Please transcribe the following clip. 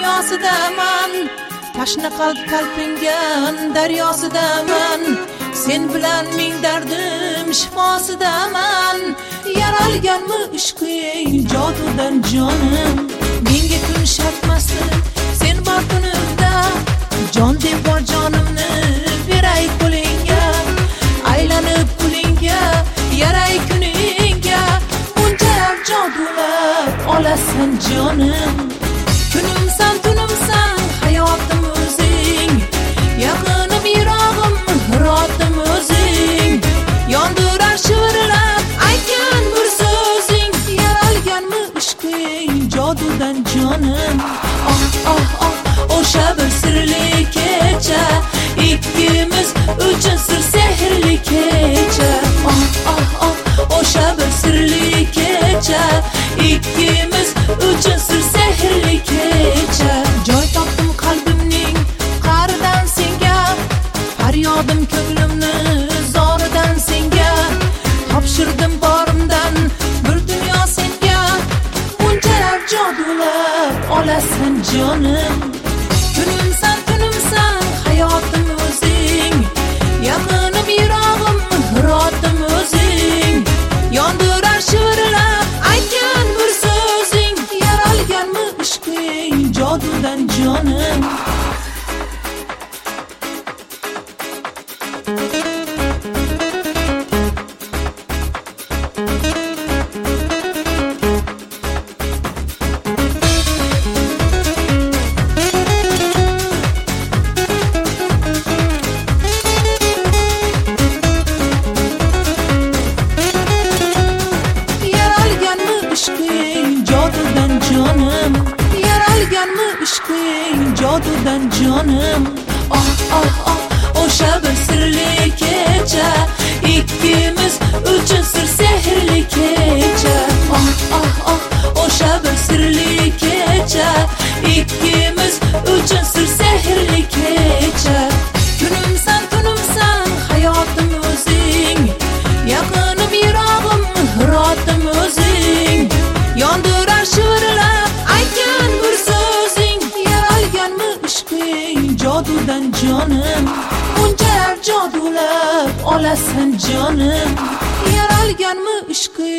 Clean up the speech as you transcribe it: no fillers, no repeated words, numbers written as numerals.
dunyosidaman, tashna qalb talpingan daryosidaman, sen bilan ming dardim shifosidaman. Yaralganmi ishqing jodudan jonim, menga kun shartmasdi sen bor kunimda, jon deb bor jonimni beray qo'lingga, aylanib kulingga, yaray kuningga, bunchalar jodulab olasan jonim. Kunimsan tunimsan hayotim o'zing, yaqinim yirog'im hirotim o'zing, yondirar shivirlab aytgan bir so'zing. Yaralganmi ishqing jodudan jonim, oh oh oh o'sha bir sirli kecha, ikkimiz uchun sir sehrli kecha, oh oh oh o'sha bir sirli kecha, ikkimiz uchun sir sehrli kecha. Joy topdim qalbimning qa'ridan senga, faryodim ko'nglimni zoridan senga, topshirdim borimdan bir dunyo senga, bunchalar jodulab olasan jonim. Kunimsan tunimsan hayotim o'zing, yaqinim yirog'im hirotim o'zing, yondirar shivirlab aytgan bir so'zing. Yaralganmi ishqing jodudan jonim. Yaralganmi ishqing jodudan jonim, oh oh oh o'sha bir sirli kecha, ikkimiz uchun sir sehrli kecha, oh oh oh o'sha bir sirli kecha, ikkimiz uchun sir sehrli kecha. Kunimsan tunimsan hayotim o'zing, yaqinim yirog'im hirotim o'zing, yondirar shivirlab aytgan bir so'zing. Yaralganmi ishqing jodudan jonim, bunchalar jodulab olasan jonim. Yaralganmi ishqing